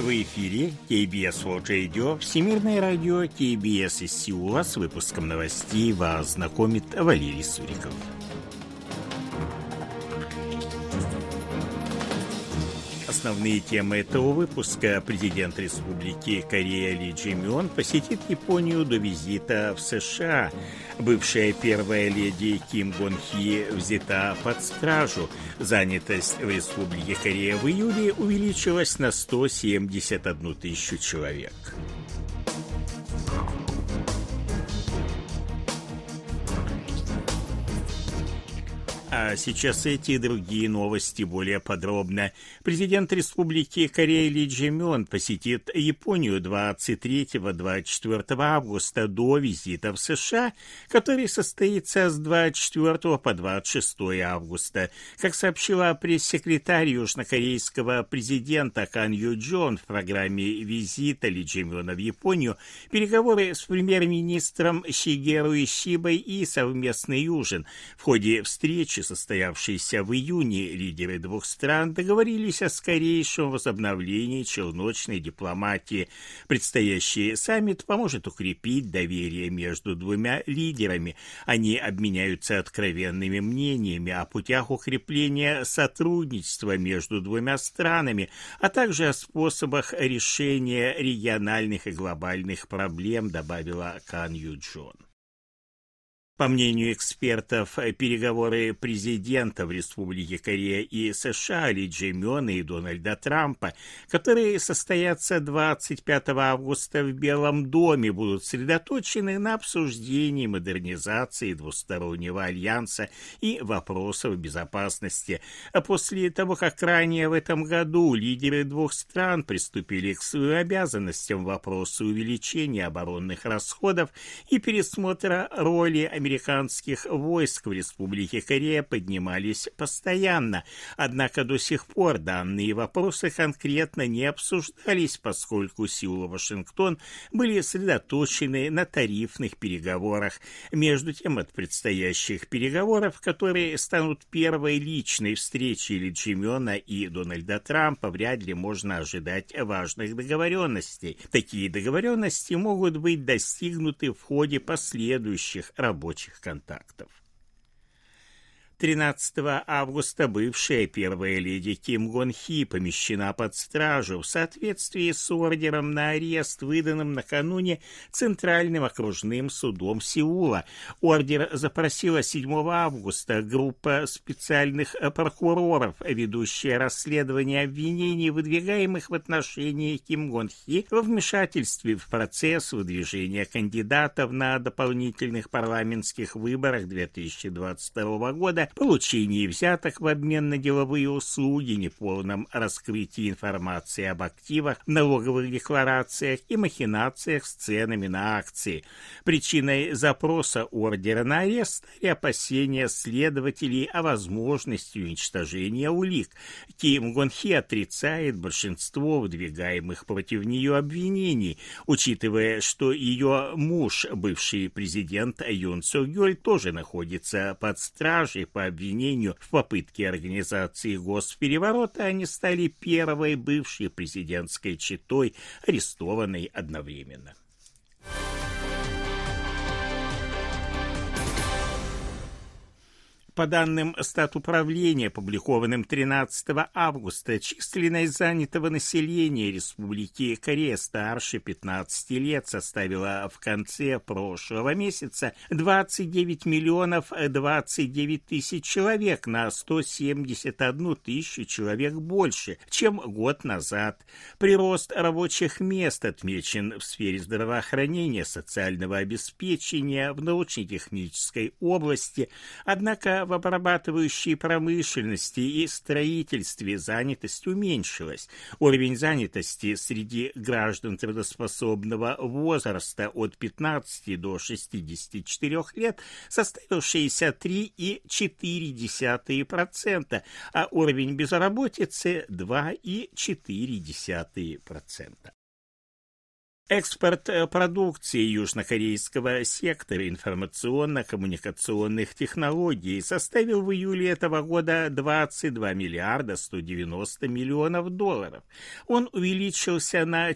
В эфире KBS World Radio, Всемирное радио KBS из Сеула. С выпуском новостей вас знакомит Валерий Суриков. Основные темы этого выпуска. Президент Республики Корея Ли Чжэ-мён посетит Японию до визита в США. Бывшая первая леди Ким Гон Хи взята под стражу. Занятость в Республике Корея в июле увеличилась на 171 тысячу человек. А сейчас эти и другие новости более подробно. Президент Республики Корея Ли Чжэ-мён посетит Японию 23-24 августа до визита в США, который состоится с 24 по 26 августа. Как сообщила пресс-секретарь южнокорейского президента Кан Ю-джон в программе визита Ли Чжэ-мёна в Японию, переговоры с премьер-министром Шигеру Ишибой и совместный ужин. В ходе встречи, состоявшейся в июне, лидеры двух стран договорились о скорейшем возобновлении челночной дипломатии. Предстоящий саммит поможет укрепить доверие между двумя лидерами. Они обменяются откровенными мнениями о путях укрепления сотрудничества между двумя странами, а также о способах решения региональных и глобальных проблем, добавила Кан Ю-джон. По мнению экспертов, переговоры президентов Республики Корея и США Ли Чжэ-мёна и Дональда Трампа, которые состоятся 25 августа в Белом доме, будут сосредоточены на обсуждении модернизации двустороннего альянса и вопросов безопасности. А после того, как ранее в этом году лидеры двух стран приступили к своим обязанностям в вопросе увеличения оборонных расходов и пересмотра роли американских войск в Республике Корея, поднимались постоянно. Однако до сих пор данные вопросы конкретно не обсуждались, поскольку Сеул и Вашингтон были сосредоточены на тарифных переговорах. Между тем, от предстоящих переговоров, которые станут первой личной встречей Ли Чжэ-мёна и Дональда Трампа, вряд ли можно ожидать важных договоренностей. Такие договоренности могут быть достигнуты в ходе последующих рабочих контактов. 13 августа бывшая первая леди Ким Гон Хи помещена под стражу в соответствии с ордером на арест, выданным накануне Центральным окружным судом Сеула. Ордер запросила 7 августа группа специальных прокуроров, ведущая расследование обвинений, выдвигаемых в отношении Ким Гон Хи во вмешательстве в процесс выдвижения кандидатов на дополнительных парламентских выборах 2022 года, получении взяток в обмен на деловые услуги, неполном раскрытии информации об активах, налоговых декларациях и махинациях с ценами на акции. Причиной запроса ордера на арест стали опасения следователей о возможности уничтожения улик. Ким Гон Хи отрицает большинство выдвигаемых против нее обвинений, учитывая, что ее муж, бывший президент Юн Сок-гёль, тоже находится под стражей по обвинению в попытке организации госпереворота. Они стали первой бывшей президентской четой, арестованной одновременно. По данным статуправления, опубликованным 13 августа, численность занятого населения Республики Корея старше 15 лет составила в конце прошлого месяца 29 миллионов 29 тысяч человек, на 171 тысячу человек больше, чем год назад. Прирост рабочих мест отмечен в сфере здравоохранения, социального обеспечения, в научно-технической области, однако в обрабатывающей промышленности и строительстве занятость уменьшилась. Уровень занятости среди граждан трудоспособного возраста от 15 до 64 лет составил 63,4%, а уровень безработицы 2,4%. Экспорт продукции южнокорейского сектора информационно-коммуникационных технологий составил в июле этого года 22 миллиарда 190 миллионов долларов. Он увеличился на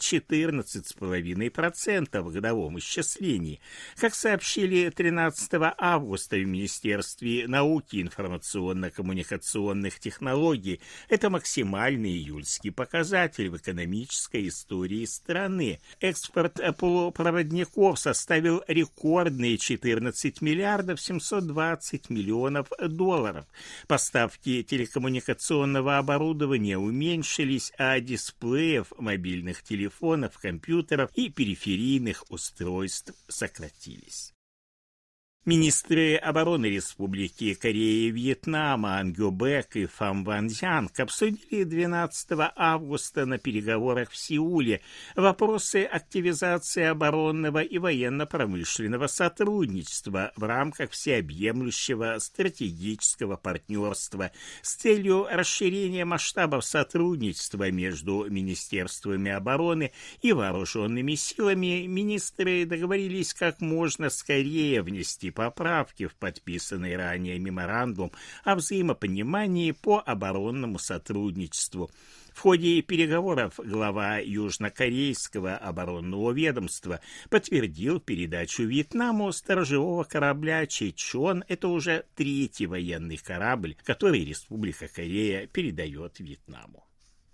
14,5% в годовом исчислении. Как сообщили 13 августа в Министерстве науки и информационно-коммуникационных технологий, это максимальный июльский показатель в экономической истории страны. Экспорт полупроводников составил рекордные 14 миллиардов 720 миллионов долларов. Поставки телекоммуникационного оборудования уменьшились, а дисплеев, мобильных телефонов, компьютеров и периферийных устройств сократились. Министры обороны Республики Корея и Вьетнама Ан Гё Бэк и Фам Ван Цзянг обсудили 12 августа на переговорах в Сеуле вопросы активизации оборонного и военно-промышленного сотрудничества в рамках всеобъемлющего стратегического партнерства с целью расширения масштабов сотрудничества между Министерствами обороны и вооруженными силами. Министры договорились как можно скорее внести поправки в подписанный ранее меморандум о взаимопонимании по оборонному сотрудничеству. В ходе переговоров глава южнокорейского оборонного ведомства подтвердил передачу Вьетнаму сторожевого корабля Чечон. Это уже третий военный корабль, который Республика Корея передает Вьетнаму.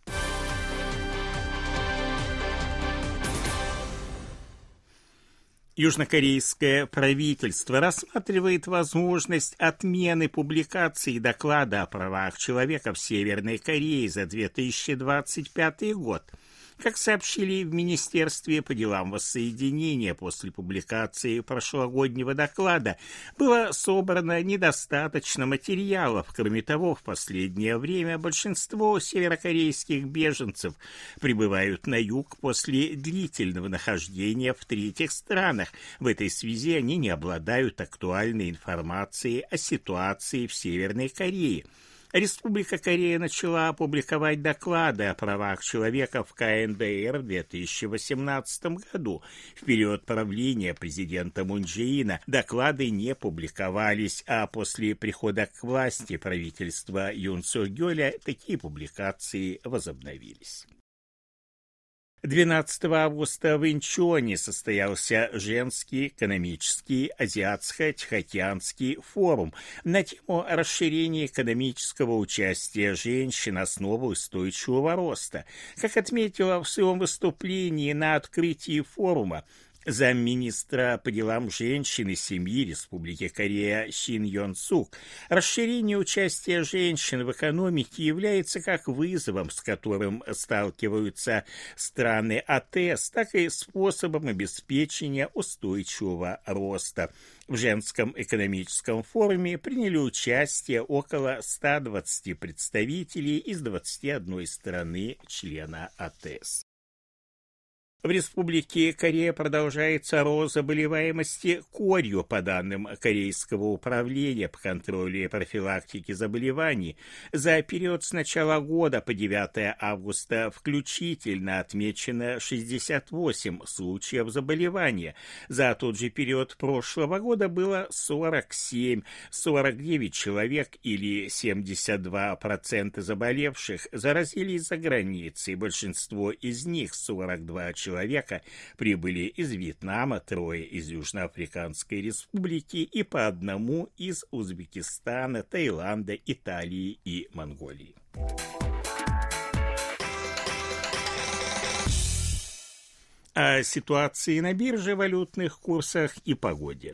Южнокорейское правительство рассматривает возможность отмены публикации доклада о правах человека в Северной Корее за 2025 год. Как сообщили в Министерстве по делам воссоединения, после публикации прошлогоднего доклада было собрано недостаточно материалов. Кроме того, в последнее время большинство северокорейских беженцев прибывают на юг после длительного нахождения в третьих странах. В этой связи они не обладают актуальной информацией о ситуации в Северной Корее. Республика Корея начала публиковать доклады о правах человека в КНДР в 2018 году. В период правления президента Мун Чжэ Ина доклады не публиковались, а после прихода к власти правительства Юн Сок Гёля такие публикации возобновились. 12 августа в Инчоне состоялся женский экономический азиатско-тихоокеанский форум на тему расширения экономического участия женщин, основы устойчивого роста. Как отметила в своем выступлении на открытии форума замминистра по делам женщин и семьи Республики Корея Син Йон Сук, расширение участия женщин в экономике является как вызовом, с которым сталкиваются страны АТЭС, так и способом обеспечения устойчивого роста. В женском экономическом форуме приняли участие около 120 представителей из 21 страны члена АТЭС. В Республике Корея продолжается рост заболеваемости корью. По данным Корейского управления по контролю и профилактике заболеваний, за период с начала года по 9 августа включительно отмечено 68 случаев заболевания. За тот же период прошлого года было 47. 49 человек или 72% заболевших заразились за границей. Большинство из них, 42 человека, прибыли из Вьетнама, 3 из Южноафриканской Республики и по 1 из Узбекистана, Таиланда, Италии и Монголии. О ситуации на бирже, валютных курсах и погоде.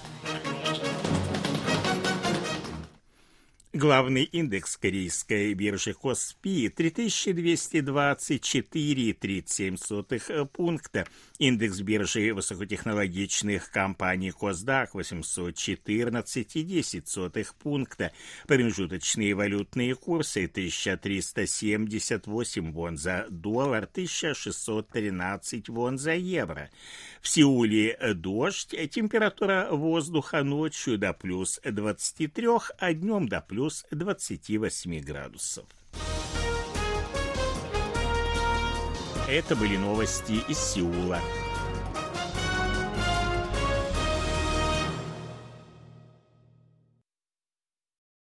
Главный индекс корейской биржи Коспи 3224,37 пункта. Индекс биржи высокотехнологичных компаний Косдак 814,10 пункта. Промежуточные валютные курсы: 1378 вон за доллар, 1613 вон за евро. В Сеуле дождь, температура воздуха ночью до плюс 23, а днем до плюс 28 градусов. Это были новости из Сеула.